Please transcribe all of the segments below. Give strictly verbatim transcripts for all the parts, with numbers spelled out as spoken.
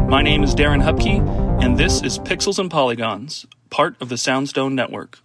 My name is Darren Hupke, and this is Pixels and Polygons, part of the Soundstone Network.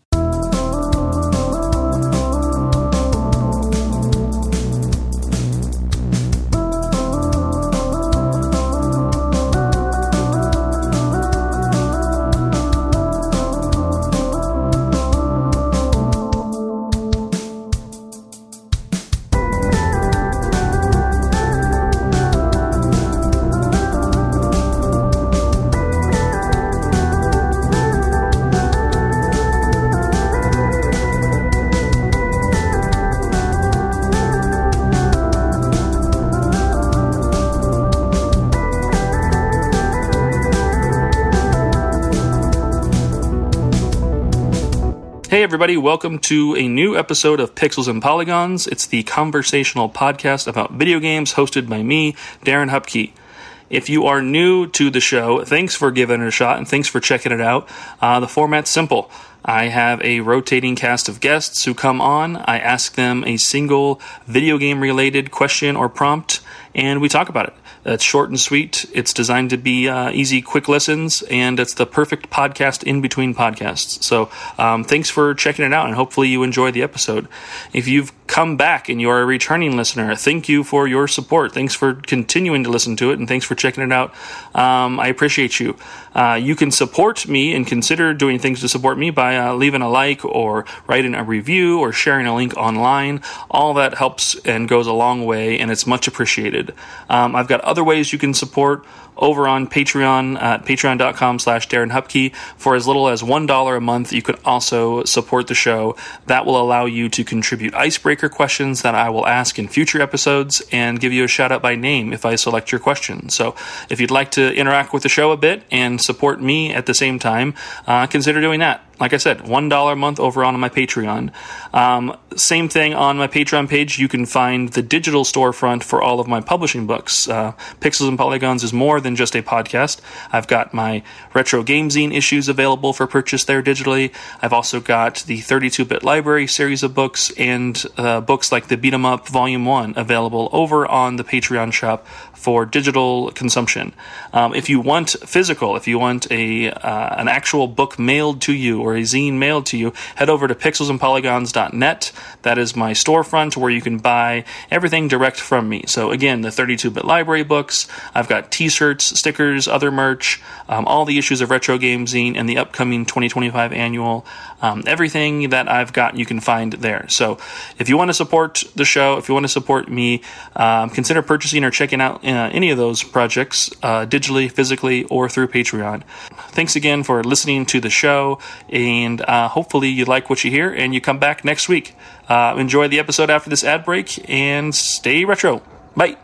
Hey everybody, welcome to a new episode of Pixels and Polygons. It's the conversational podcast about video games hosted by me, Darren Hupke. If you are new to the show, thanks for giving it a shot and thanks for checking it out. Uh, the format's simple. I have a rotating cast of guests who come on. I ask them a single video game related question or prompt, and we talk about it. It's short and sweet. It's designed to be uh, easy, quick listens, and it's the perfect podcast in between podcasts. So um, thanks for checking it out, and hopefully you enjoy the episode. If you've come back and you're a returning listener, thank you for your support. Thanks for continuing to listen to it, and thanks for checking it out. Um, I appreciate you. Uh, you can support me and consider doing things to support me by uh, leaving a like or writing a review or sharing a link online. All that helps and goes a long way, and it's much appreciated. Um, I've got other ways you can support over on Patreon at patreon.com slash Darren Hupke. For as little as one dollar a month, you can also support the show. That will allow you to contribute icebreaker questions that I will ask in future episodes and give you a shout out by name if I select your question. So if you'd like to interact with the show a bit and support me at the same time, uh, consider doing that. Like I said, one dollar a month over on my Patreon. Um, same thing on my Patreon page. You can find the digital storefront for all of my publishing books. Uh, Pixels and Polygons is more than just a podcast. I've got my Retro Game Zine issues available for purchase there digitally. I've also got the thirty-two bit Library series of books and uh, books like the Beat 'em Up Volume one available over on the Patreon shop for digital consumption. Um, if you want physical, if you want a uh, an actual book mailed to you or a zine mailed to you, head over to pixels and polygons dot net. That is my storefront where you can buy everything direct from me. So again, the thirty-two bit Library books, I've got t-shirts, stickers, other merch, um, all the issues of Retro Game Zine and the upcoming twenty twenty-five annual. Um, everything that I've got you can find there. So if you want to support the show, if you want to support me, um, consider purchasing or checking out uh, any of those projects uh, digitally, physically, or through Patreon. Thanks again for listening to the show, and uh, hopefully you like what you hear and you come back next week. Uh, enjoy the episode after this ad break and stay retro. Bye.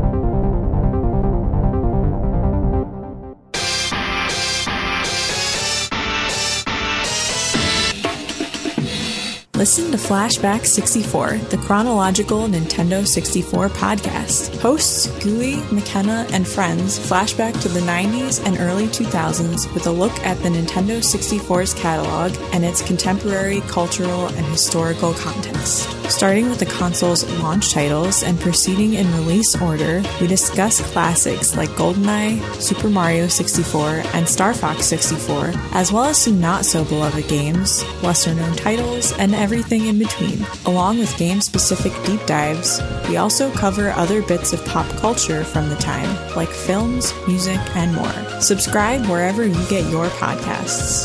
Listen to Flashback sixty-four, the chronological Nintendo sixty-four podcast. Hosts Gooey, McKenna, and friends flashback to the nineties and early two thousands with a look at the Nintendo sixty-four's catalog and its contemporary cultural and historical context. Starting with the console's launch titles and proceeding in release order, we discuss classics like GoldenEye, Super Mario sixty-four, and Star Fox sixty-four, as well as some not-so-beloved games, lesser-known titles, and everything in between. Along with game-specific deep dives, we also cover other bits of pop culture from the time, like films, music, and more. Subscribe wherever you get your podcasts.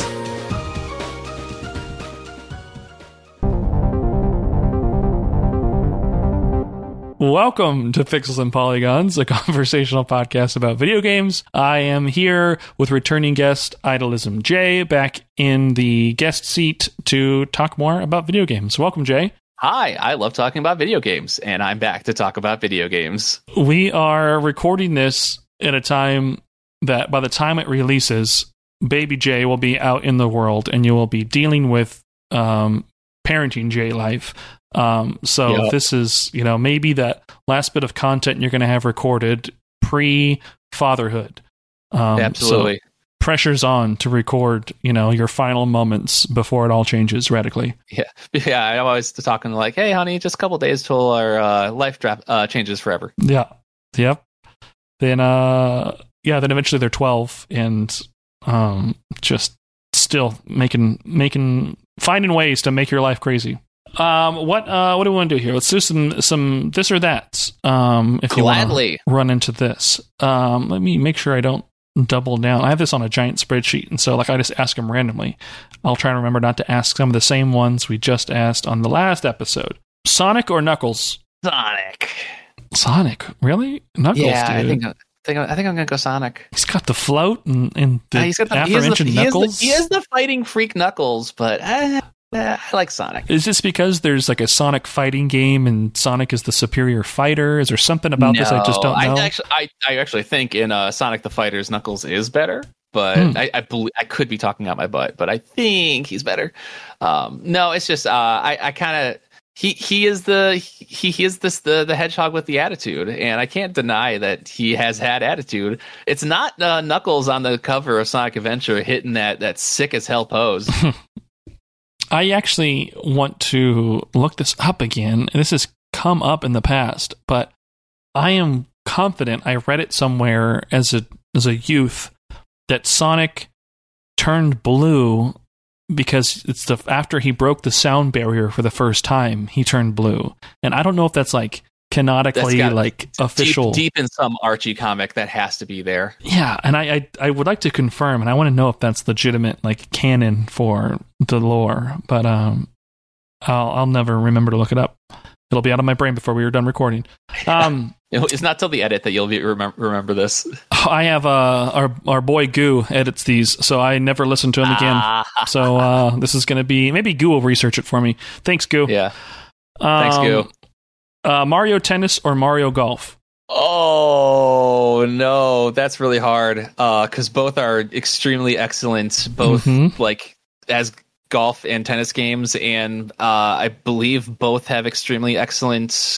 Welcome to Pixels and Polygons, a conversational podcast about video games. I am here with returning guest Idolism Jay, back in the guest seat to talk more about video games. Welcome, Jay. Hi, I love talking about video games, and I'm back to talk about video games. We are recording this at a time that by the time it releases, Baby Jay will be out in the world, and you will be dealing with um, parenting Jay life. Um, so yeah. This is, you know, maybe that last bit of content you're going to have recorded pre-fatherhood. Um, Absolutely. So pressure's on to record, you know, your final moments before it all changes radically. Yeah. Yeah. I'm always talking like, hey, honey, just a couple days till our uh, life draft uh, changes forever. Yeah. Yep. Then, uh, yeah, then eventually they're twelve and um, just still making making finding ways to make your life crazy. Um, what uh, what do we want to do here? Let's do some some this or that. Um, if Gladly. you want to run into this, um, let me make sure I don't double down. I have this on a giant spreadsheet, and so like I just ask them randomly. I'll try to remember not to ask some of the same ones we just asked on the last episode. Sonic or Knuckles? Sonic. Sonic, really? Knuckles, Yeah, dude. I think I think I think I'm gonna go Sonic. He's got the float and, and the Uh, he's got the, he is the, aforementioned he is the- Knuckles. He is the fighting freak Knuckles, but uh, uh, I like Sonic. Is this because there's like a Sonic fighting game and Sonic is the superior fighter? Is there something about this I just don't know? I actually, I, I actually think in uh, Sonic the Fighters, Knuckles is better, but Hmm. I, I believe I could be talking out my butt, but I think he's better. Um, no, it's just uh, I, I kind of he he is the he, he is this the the hedgehog with the attitude, and I can't deny that he has had attitude. It's not uh, Knuckles on the cover of Sonic Adventure hitting that that sick as hell pose. I actually want to look this up again. This has come up in the past, but I am confident I read it somewhere as a as a youth that Sonic turned blue because it's the after he broke the sound barrier for the first time, he turned blue. And I don't know if that's like canonically That's got- like official. deep, deep in some Archie comic that has to be there. Yeah, and I, I I would like to confirm, and I want to know if that's legitimate, like canon for the lore. But um, I'll I'll never remember to look it up. It'll be out of my brain before we are done recording. Um, It's not till the edit that you'll be remember, remember this. I have uh our our boy Goo edits these, so I never listen to him again. Ah. So uh, this is going to be maybe Goo will research it for me. Thanks, Goo. Yeah. Um, Thanks, Goo. Uh, Mario Tennis or Mario Golf? Oh no, that's really hard. Uh, because both are extremely excellent, both Mhm. like as golf and tennis games, and uh, I believe both have extremely excellent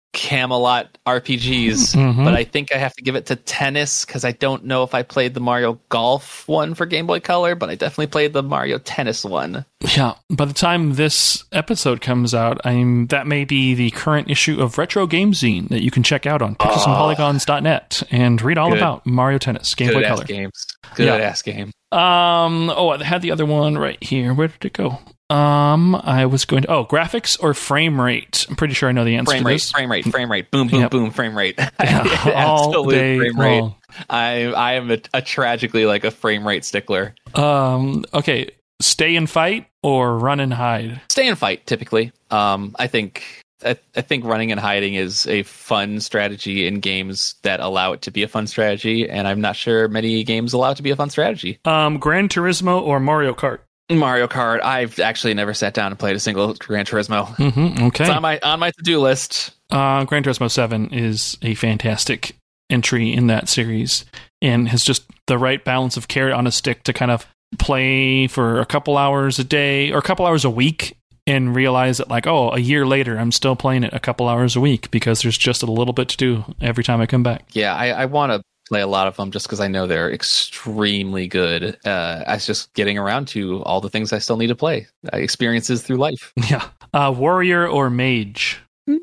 Camelot R P Gs. Mhm. But I think I have to give it to tennis because I don't know if I played the Mario Golf one for Game Boy Color, but I definitely played the Mario Tennis one. Yeah, by the time this episode comes out, I'm that may be the current issue of Retro Game Zine that you can check out on pixels and polygons dot net and read all Good. about Mario Tennis, Game Good Boy ass Color. games. Good Yeah. ass game. Um, oh, I had the other one right here. Where did it go? Um, I was going to, oh, graphics or frame rate? I'm pretty sure I know the answer Frame to rate, this. frame rate, frame rate, boom, boom, Yep. boom, frame rate. Yeah, all Absolute day frame rate. long. I I am a, a tragically like a frame rate stickler. Um, okay, stay and fight or run and hide? Stay and fight typically. Um, I think I, I think running and hiding is a fun strategy in games that allow it to be a fun strategy, and I'm not sure many games allow it to be a fun strategy. Um, Gran Turismo or Mario Kart? Mario Kart. I've actually never sat down and played a single Gran Turismo. Mm-hmm, okay. It's on my on my to do list. Uh, Gran Turismo seven is a fantastic entry in that series and has just the right balance of carrot on a stick to kind of play for a couple hours a day or a couple hours a week and realize that, like, oh, a year later, I'm still playing it a couple hours a week because there's just a little bit to do every time I come back. Yeah, I, I want to play a lot of them just because I know they're extremely good. Uh, it's just getting around to all the things I still need to play. Uh, experiences through life. Yeah. Uh, warrior or mage?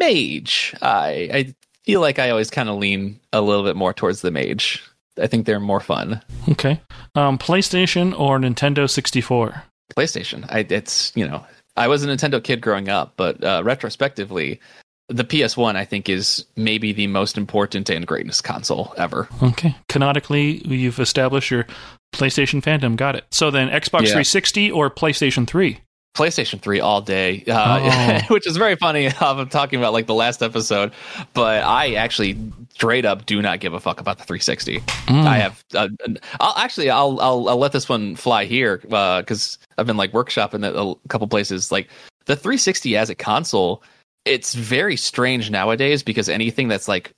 Mage. I I feel like I always kind of lean a little bit more towards the mage. I think they're more fun. Okay. Um, PlayStation or Nintendo sixty-four? PlayStation. I it's you know I was a Nintendo kid growing up, but uh, retrospectively, the P S one I think is maybe the most important and greatest console ever. Okay. Canonically, you've established your PlayStation fandom. Got it. So then Xbox Yeah. three sixty or PlayStation three? PlayStation three all day, uh, Oh. which is very funny. I'm talking about like the last episode, but I actually straight up do not give a fuck about the three sixty. Mm. I have, uh, I'll actually, I'll, I'll, I'll let this one fly here because uh, I've been like workshopping it a couple places. Like the three sixty as a console, it's very strange nowadays because anything that's like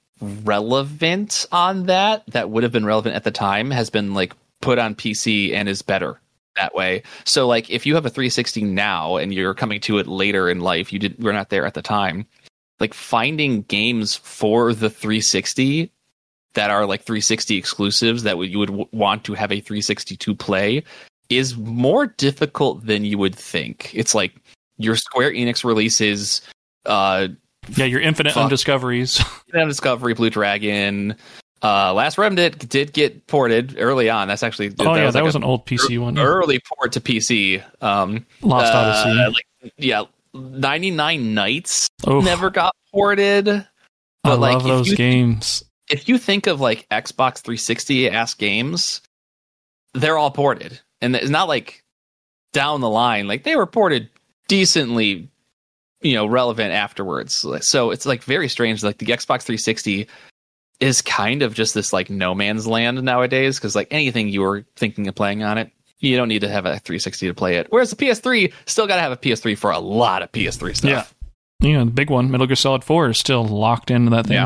relevant on that that would have been relevant at the time has been like put on P C and is better that way. So like if you have a three sixty now and you're coming to it later in life, you did we're not there at the time, like finding games for the three sixty that are like three sixty exclusives that would you would w- want to have a three sixty-two play is more difficult than you would think. It's like your Square Enix releases uh Yeah, your infinite Fuck. undiscoveries. Discovery, Blue Dragon, Uh, Last Remnant did get ported early on. That's actually oh that yeah, was that like was an old P C one. Early port to P C. Um, Lost uh, Odyssey. Like, yeah, ninety-nine Nights Oof. never got ported. But I like, love those you, games. If you think of like Xbox three sixty ass games, they're all ported, and it's not like down the line. Like they were ported decently, you know, relevant afterwards. So it's like very strange. Like the Xbox three sixty is kind of just this like no man's land nowadays, because like anything you were thinking of playing on it, you don't need to have a three sixty to play it. Whereas the P S three still got to have a P S three for a lot of P S three stuff. Yeah, you know, the big one, Metal Gear Solid four, is still locked into that thing. Yeah.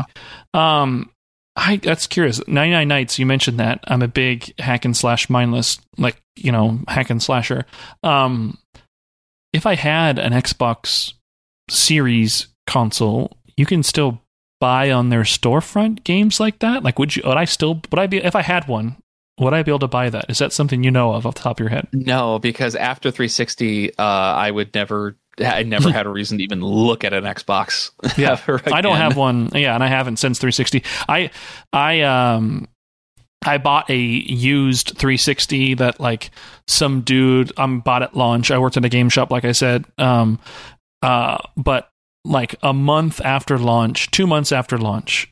Um, I that's curious. ninety-nine Nights, you mentioned that. I'm a big hack and slash mindless, like, you know, hack and slasher. Um, if I had an Xbox Series console, you can still buy on their storefront games like that. Like, would you? Would I still? Would I be? If I had one, would I be able to buy that? Is that something you know of off the top of your head? No, because after three sixty, uh, I would never. I never had a reason to even look at an Xbox. Yeah, I don't have one. Yeah, and I haven't since three sixty. I, I, um, I bought a used three sixty that like some dude um bought at launch. I worked at a game shop, like I said. Um, uh, but like a month after launch, two months after launch,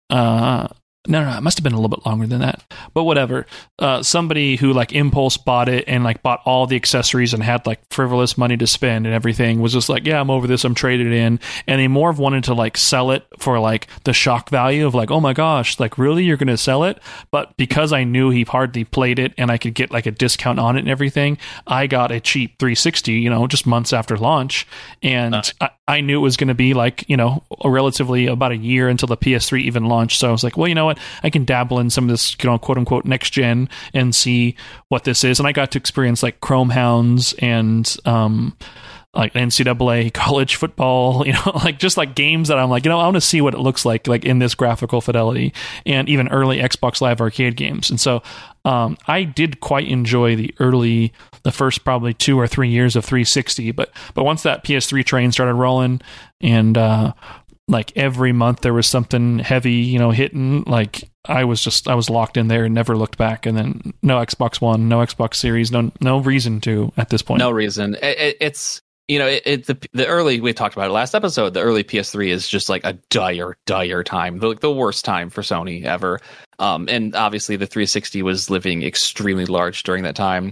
uh. No, no, it must have been a little bit longer than that. But whatever. Uh, somebody who like impulse bought it and like bought all the accessories and had like frivolous money to spend and everything was just like, yeah, I'm over this. I'm traded in. And they more of wanted to like sell it for like the shock value of like, oh my gosh, like really you're going to sell it? But because I knew he hardly played it and I could get like a discount on it and everything, I got a cheap three sixty, you know, just months after launch. And uh. I, I knew it was going to be like, you know, a relatively about a year until the P S three even launched. So I was like, well, you know what? I can dabble in some of this, you know, quote unquote next gen and see what this is. And I got to experience like Chrome Hounds and um, like N C double A college football, you know, like just like games that I'm like, you know, I want to see what it looks like, like in this graphical fidelity, and even early Xbox Live Arcade games. And so um, I did quite enjoy the early, the first probably two or three years of three sixty. But but once that P S three train started rolling and uh, like every month there was something heavy, you know, hitting, like I was just, I was locked in there and never looked back. And then no Xbox One, no Xbox Series, no no reason to at this point. No reason. It, it, it's, you know, it, it the the early, we talked about it last episode, the early P S three is just like a dire, dire time, the, the worst time for Sony ever. Um, and obviously the three sixty was living extremely large during that time.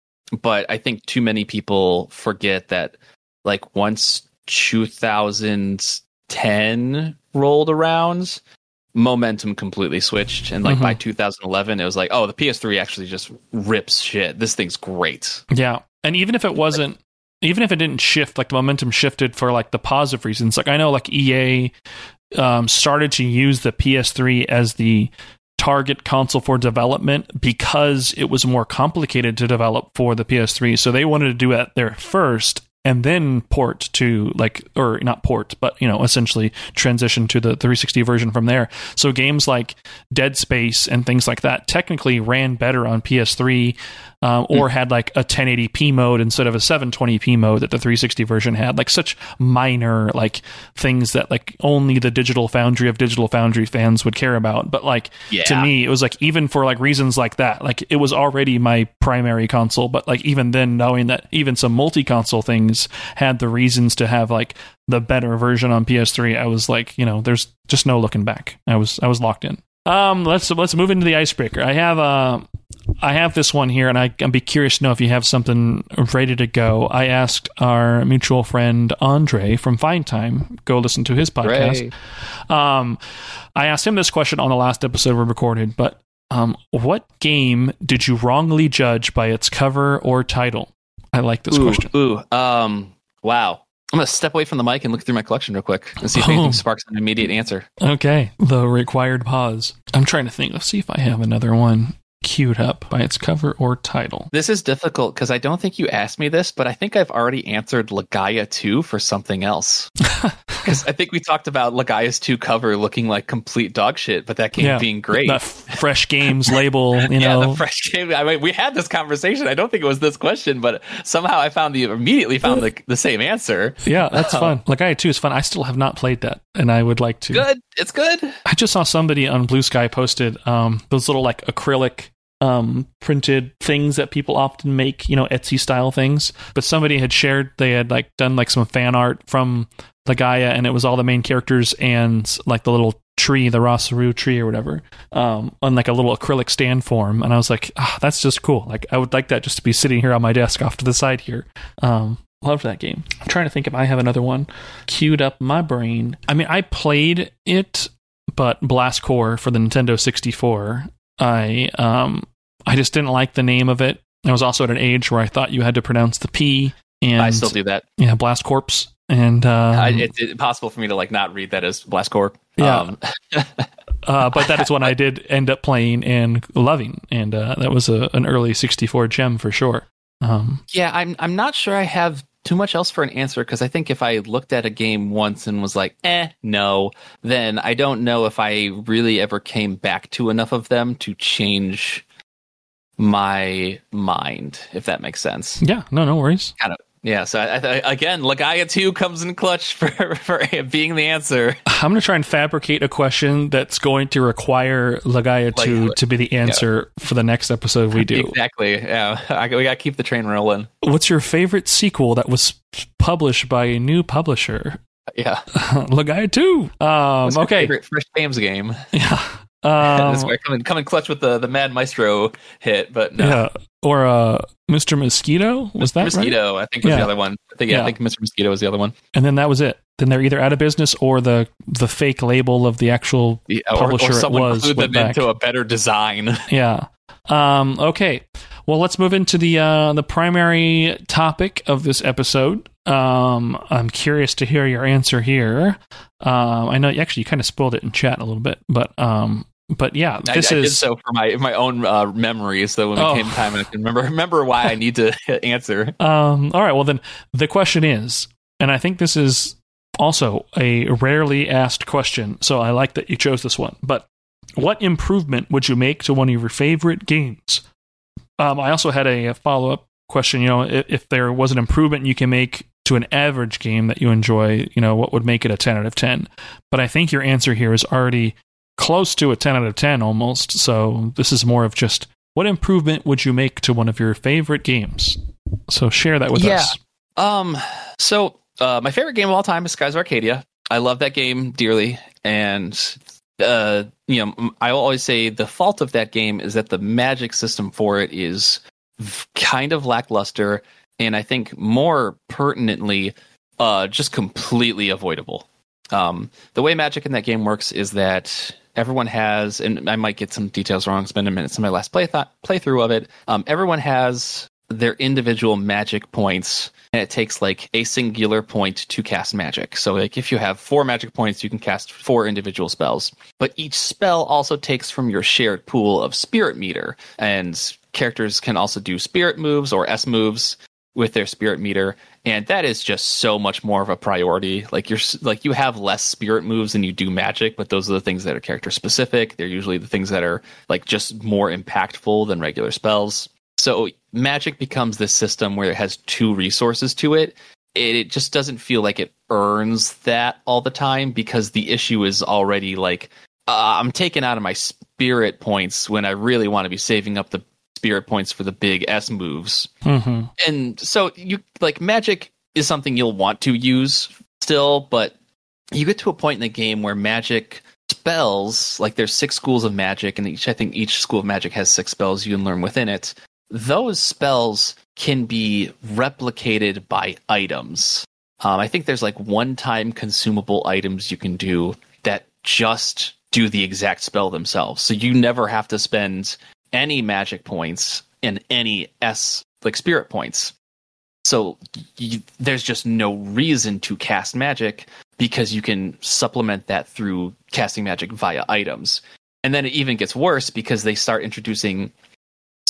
But I think too many people forget that like once two thousand ten rolled around, momentum completely switched, and like mm-hmm. by two thousand eleven it was like, oh, the P S three actually just rips shit, this thing's great. Yeah. And even if it wasn't, even if it didn't shift, like the momentum shifted for like the positive reasons, like I know like E A um, started to use the P S three as the target console for development because it was more complicated to develop for the P S three, so they wanted to do it there first and then port to like, or not port, but, you know, essentially transition to the three sixty version from there. So games like Dead Space and things like that technically ran better on P S three, um, or mm. had like a ten eighty p mode instead of a seven twenty p mode that the three sixty version had. Like such minor like things that like only the Digital Foundry of Digital Foundry fans would care about. But like yeah. to me, it was like, even for like reasons like that, like it was already my primary console. But like even then, knowing that even some multi-console things had the reasons to have like the better version on P S three, I was like, you know, there's just no looking back. I was I was locked in. Um, let's let's move into the icebreaker. I have uh, I have this one here, and I, I'd be curious to know if you have something ready to go. I asked our mutual friend Andre from Fine Time, go listen to his podcast. Um, I asked him this question on the last episode we recorded, but um, what game did you wrongly judge by its cover or title? I like this ooh, question. Ooh, um, wow. I'm going to step away from the mic and look through my collection real quick and see if oh. anything sparks an immediate answer. Okay. The required pause. I'm trying to think. Let's see if I have another one. queued up by its cover or title? This is difficult because I don't think you asked me this, but I think I've already answered Legaia two for something else. Because I think we talked about Legaia's two cover looking like complete dog shit, but that game yeah, being great. The fresh games label, you yeah, know. the fresh game. I mean, we had this conversation. I don't think it was this question, but somehow I found the immediately found the, the same answer. Yeah, that's fun. Legaia two is fun. I still have not played that, and I would like to. Good. It's good. I just saw somebody on Blue Sky posted um, those little like acrylic um, printed things that people often make, you know, Etsy style things. But somebody had shared, they had like done like some fan art from Legaia, and it was all the main characters and like the little tree, the Rosaru tree or whatever, um, on like a little acrylic stand form. And I was like, ah, that's just cool. Like I would like that just to be sitting here on my desk off to the side here. Um, Loved that game. I'm trying to think if I have another one queued up in my brain. I mean, I played it, but Blast Core for the Nintendo sixty-four, I um, I just didn't like the name of it. I was also at an age where I thought you had to pronounce the P. And I still do that. Yeah, Blast Corpse. And um, I, it's, it's possible for me to like not read that as Blast Core. Yeah. Um, uh, but that is one I did end up playing and loving. And uh, that was a, an early sixty-four gem for sure. Um, yeah, I'm I'm not sure I have too much else for an answer, because I think if I looked at a game once and was like, eh, no, then I don't know if I really ever came back to enough of them to change my mind, if that makes sense. Yeah, no, no worries. Kind of. Yeah, so I, I, again, Legaia two comes in clutch for, for being the answer. I'm going to try and fabricate a question that's going to require Legaia two like, to be the answer yeah. for the next episode we do. Exactly, yeah. I, we got to keep the train rolling. What's your favorite sequel that was published by a new publisher? Yeah. Legaia two. Um, What's your okay. favorite first games game? Yeah. Um, That's where I come in, come in clutch with the, the Mad Maestro hit, but no. Yeah. Or uh, Mister Mosquito? Was Mister that Mosquito, right? I think was yeah. the other one. I think, yeah, yeah, I think Mister Mosquito was the other one. And then that was it. Then they're either out of business or the the fake label of the actual yeah, publisher or, or someone it was glued them back. into a better design. Yeah. Um, okay. Well, let's move into the uh, the primary topic of this episode. Um, I'm curious to hear your answer here. Um, I know actually you kind of spoiled it in chat a little bit, but um, but yeah, this I, I is did so for my my own uh, memory. So when it oh. came time, I can remember remember why I need to answer. Um, all right. Well, then the question is, and I think this is also a rarely asked question, so I like that you chose this one. But what improvement would you make to one of your favorite games? Um, I also had a, a follow-up question. You know, if, if there was an improvement you can make to an average game that you enjoy, you know, what would make it a ten out of ten? But I think your answer here is already close to a ten out of ten almost. So this is more of just what improvement would you make to one of your favorite games? So share that with yeah. us. Um. So uh, my favorite game of all time is Skies of Arcadia. I love that game dearly, and uh, you know, I always say the fault of that game is that the magic system for it is kind of lackluster, and I think more pertinently, uh, just completely avoidable. Um, the way magic in that game works is that everyone has, and I might get some details wrong, it's been a minute since my last play th- playthrough of it. Um, everyone has their individual magic points, and it takes like a singular point to cast magic. So like if you have four magic points, you can cast four individual spells. But each spell also takes from your shared pool of spirit meter, and characters can also do spirit moves or S moves with their spirit meter, and that is just so much more of a priority. Like you're like you have less spirit moves than you do magic, but those are the things that are character specific. They're usually the things that are like just more impactful than regular spells. So magic becomes this system where it has two resources to it. It, it just doesn't feel like it earns that all the time, because the issue is already like uh, I'm taking out of my spirit points when I really want to be saving up the spirit points for the big S moves. Mm-hmm. And so you like magic is something you'll want to use still, but you get to a point in the game where magic spells, like there's six schools of magic, and each I think each school of magic has six spells you can learn within it. Those spells can be replicated by items. Um, I think there's like one-time consumable items you can do that just do the exact spell themselves. So you never have to spend any magic points and any S like spirit points. So you, there's just no reason to cast magic, because you can supplement that through casting magic via items. And then it even gets worse because they start introducing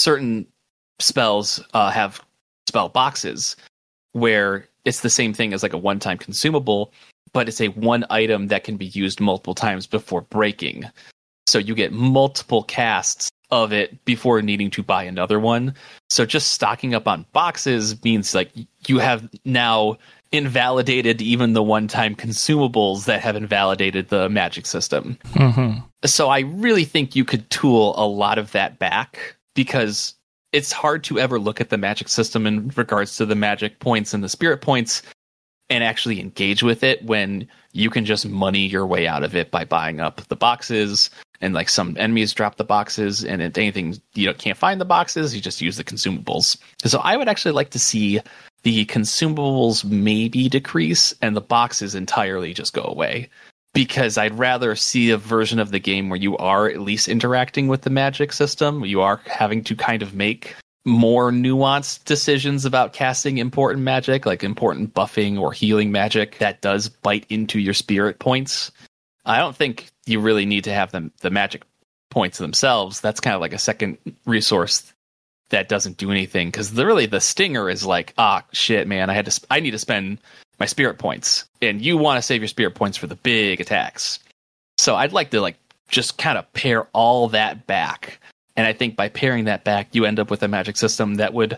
certain spells uh, have spell boxes where it's the same thing as like a one-time consumable, but it's a one item that can be used multiple times before breaking. So you get multiple casts of it before needing to buy another one. So just stocking up on boxes means like you have now invalidated even the one-time consumables that have invalidated the magic system. Mm-hmm. So I really think you could tool a lot of that back, because it's hard to ever look at the magic system in regards to the magic points and the spirit points and actually engage with it when you can just money your way out of it by buying up the boxes. And like some enemies drop the boxes, and if anything, you know, can't find the boxes, you just use the consumables. So I would actually like to see the consumables maybe decrease and the boxes entirely just go away, because I'd rather see a version of the game where you are at least interacting with the magic system. You are having to kind of make more nuanced decisions about casting important magic, like important buffing or healing magic that does bite into your spirit points. I don't think you really need to have them the magic points themselves. That's kind of like a second resource that doesn't do anything, because the really the stinger is like, ah, shit, man, I had to sp- I need to spend my spirit points, and you want to save your spirit points for the big attacks. So I'd like to like just kind of pare all that back, and I think by paring that back, you end up with a magic system that would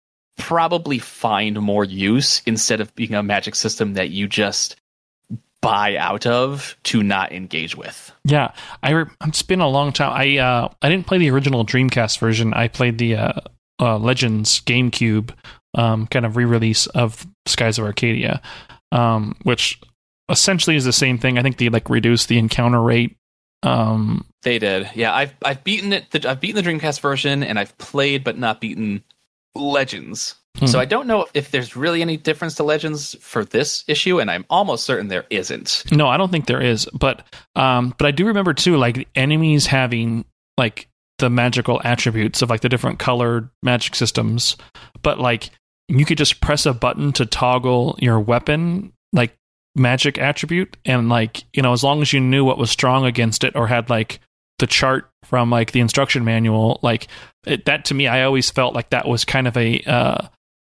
probably find more use instead of being a magic system that you just buy out of to not engage with. Yeah, I re- it's been a long time. I uh, I didn't play the original Dreamcast version. I played the uh, uh, Legends GameCube um, kind of re-release of Skies of Arcadia, um, which essentially is the same thing. I think they like reduced the encounter rate. Um, they did, yeah. I've I've beaten it. The, I've beaten the Dreamcast version, and I've played but not beaten Legends. Hmm. So I don't know if there's really any difference to Legends for this issue, and I'm almost certain there isn't. No, I don't think there is. But um, but I do remember too, like the enemies having like the magical attributes of like the different colored magic systems. But like you could just press a button to toggle your weapon like magic attribute, and like, you know, as long as you knew what was strong against it or had like the chart from like the instruction manual, like it, that to me, I always felt like that was kind of a uh,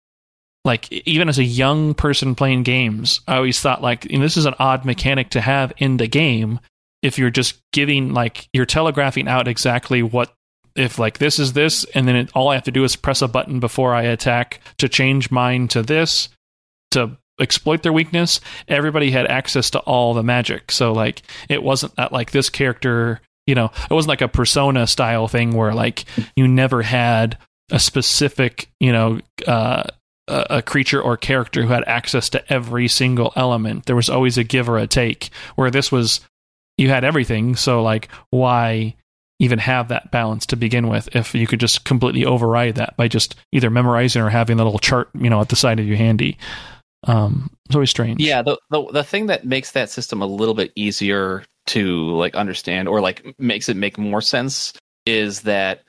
like even as a young person playing games, I always thought like, you know, this is an odd mechanic to have in the game. If you're just giving like you're telegraphing out exactly what, if like this is this, and then it, all I have to do is press a button before I attack to change mine to this to exploit their weakness. Everybody had access to all the magic, so like it wasn't that like this character, you know, it wasn't like a Persona style thing where like you never had a specific, you know, uh, a, a creature or character who had access to every single element. There was always a give or a take, where this was, you had everything. So like, why even have that balance to begin with if you could just completely override that by just either memorizing or having a little chart, you know, at the side of you handy? Um, it's always strange. Yeah, the, the the thing that makes that system a little bit easier to like understand, or like makes it make more sense, is that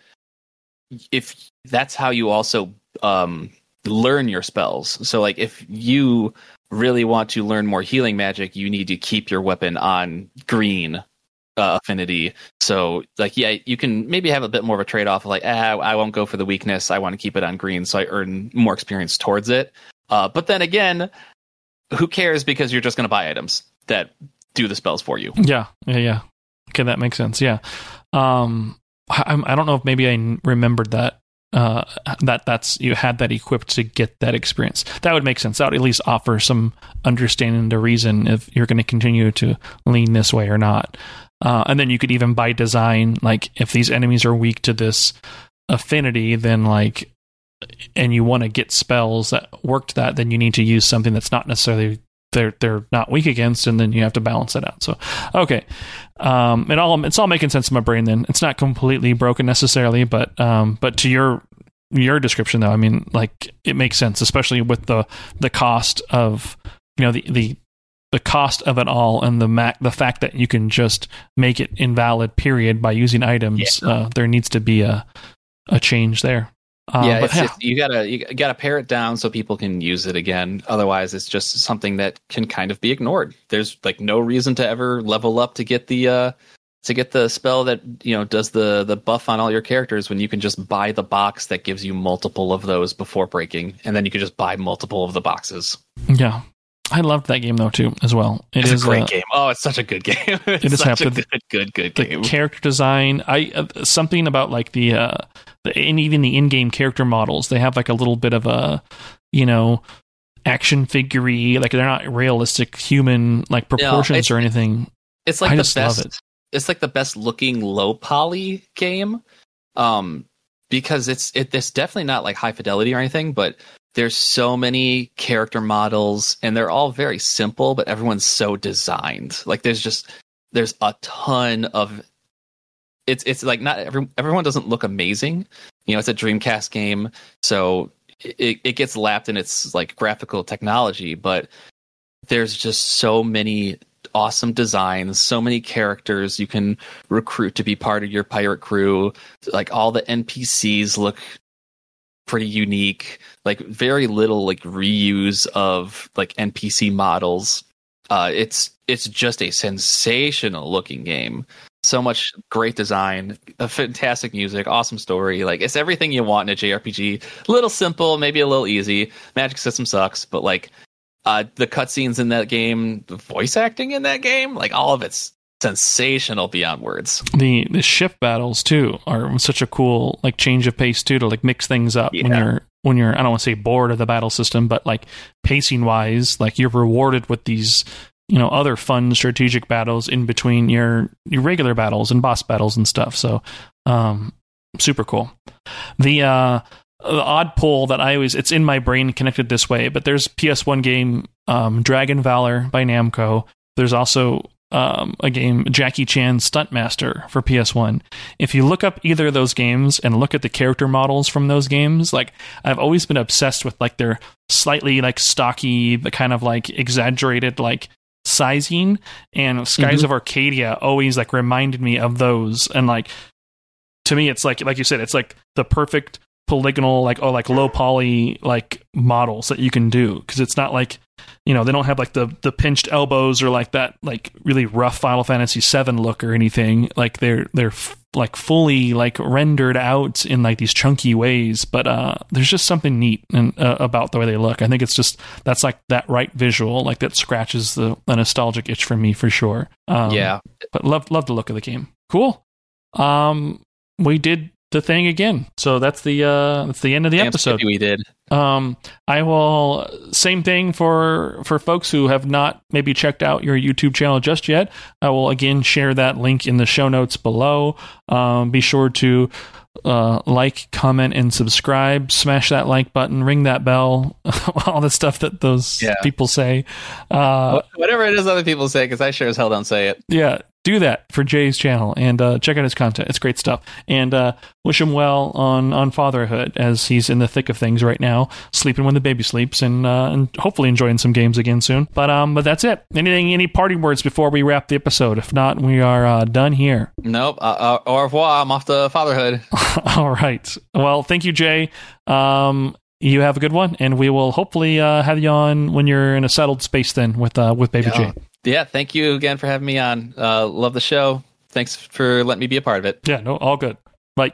if that's how you also um, learn your spells. So like if you really want to learn more healing magic, you need to keep your weapon on green uh, affinity. So like, yeah, you can maybe have a bit more of a trade-off of like, ah, I won't go for the weakness, I want to keep it on green so I earn more experience towards it. Uh, but then again, who cares, because you're just going to buy items that do the spells for you. Yeah, yeah, yeah. Okay, that makes sense. Yeah. Um, I, I don't know if maybe I remembered that, uh, that that's, you had that equipped to get that experience. That would make sense. That would at least offer some understanding to reason if you're going to continue to lean this way or not. Uh, and then you could even by design, like if these enemies are weak to this affinity, then like, and you want to get spells that work to that, then you need to use something that's not necessarily they're they're not weak against, and then you have to balance it out. So, okay, um, it all it's all making sense in my brain. Then it's not completely broken necessarily, but um, but to your your description though, I mean, like it makes sense, especially with the the cost of, you know, the the the cost of it all, and the mac the fact that you can just make it invalid period by using items. Yeah. Uh, there needs to be a a change there. Um, yeah, but, it's yeah. Just, you gotta you gotta pare it down so people can use it again. Otherwise, it's just something that can kind of be ignored. There's like no reason to ever level up to get the uh, to get the spell that, you know, does the the buff on all your characters when you can just buy the box that gives you multiple of those before breaking, and then you can just buy multiple of the boxes. Yeah. I loved that game though too as well. It it's is a great a, game. Oh, it's such a good game. It's it is such a good, good, good, good the game. Character design, I uh, something about like the uh, the and even the in-game character models. They have like a little bit of a, you know, action figure-y, like they're not realistic human like proportions no, or anything. It's like I the just best. love it. It's like the best looking low poly game, um, because it's it. It's definitely not like high fidelity or anything, but there's so many character models, and they're all very simple, but everyone's so designed. Like there's just there's a ton of. It's it's like not every, everyone doesn't look amazing. You know, it's a Dreamcast game, so it it gets lapped in its like graphical technology, but there's just so many awesome designs, so many characters you can recruit to be part of your pirate crew. Like all the N P Cs look pretty unique, like very little like reuse of like N P C models. Uh, it's it's just a sensational looking game. So much great design, a fantastic music, awesome story. Like it's everything you want in a J R P G. A little simple, maybe a little easy. Magic system sucks, but like uh, the cutscenes in that game, the voice acting in that game, like all of it's sensational beyond words. The the ship battles too are such a cool like change of pace too, to like mix things up Yeah. when you're when you're I don't want to say bored of the battle system, but like pacing wise, like you're rewarded with these, you know, other fun strategic battles in between your your regular battles and boss battles and stuff. So um super cool. The uh the odd pull that I always, it's in my brain connected this way, but there's P S one game um Dragon Valor by Namco. There's also um, a game, Jackie Chan Stuntmaster for P S one. If you look up either of those games and look at the character models from those games, like I've always been obsessed with like their slightly like stocky, the kind of like exaggerated like sizing, and Skies Mhm. of Arcadia always like reminded me of those. And like to me, it's like like you said, it's like the perfect polygonal like oh like low poly like models that you can do, because it's not like, you know, they don't have like the the pinched elbows or like that like really rough Final Fantasy seven look or anything. Like they're they're f- like fully like rendered out in like these chunky ways, but uh there's just something neat and uh, about the way they look. I think it's just that's like that right visual, like that scratches the, the nostalgic itch for me for sure. Um, Yeah. but love love the look of the game. Cool. Um, we did the thing again, so that's the uh that's the end of the Damn episode. skippy we did. Um, I will same thing for for folks who have not maybe checked out your YouTube channel just yet. I will again share that link in the show notes below. Um, be sure to uh, like, comment, and subscribe. Smash that like button, ring that bell, all the stuff that those Yeah. people say. Uh, Whatever it is other people say, because I sure as hell don't say it. yeah, do that for Jay's channel and uh, check out his content. It's great stuff. And uh, wish him well on, on fatherhood as he's in the thick of things right now, sleeping when the baby sleeps, and uh, and hopefully enjoying some games again soon. But um, but that's it. Anything, any party words before we wrap the episode? If not, we are uh, done here. Nope. Uh, uh, au revoir. I'm off to fatherhood. All right. Well, thank you, Jay. Um, you have a good one, and we will hopefully uh, have you on when you're in a settled space then with uh, with baby Yeah. Jay. Yeah, thank you again for having me on. Uh, love the show. Thanks for letting me be a part of it. Yeah, no, all good. Bye.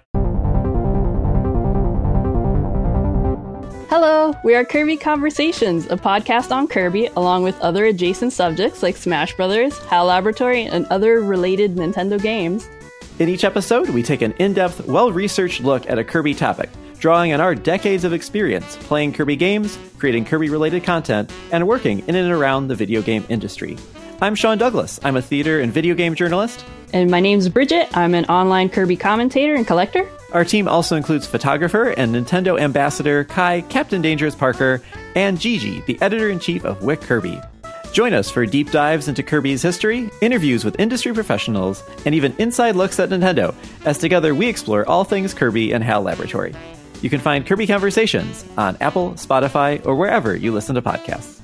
Hello, we are Kirby Conversations, a podcast on Kirby, along with other adjacent subjects like Smash Brothers, HAL Laboratory, and other related Nintendo games. In each episode, we take an in-depth, well-researched look at a Kirby topic, drawing on our decades of experience playing Kirby games, creating Kirby-related content, and working in and around the video game industry. I'm Sean Douglas. I'm a theater and video game journalist. And my name's Bridget. I'm an online Kirby commentator and collector. Our team also includes photographer and Nintendo ambassador Kai Captain Dangerous Parker, and Gigi, the editor-in-chief of Wick Kirby. Join us for deep dives into Kirby's history, interviews with industry professionals, and even inside looks at Nintendo, as together we explore all things Kirby and HAL Laboratory. You can find Kirby Conversations on Apple, Spotify, or wherever you listen to podcasts.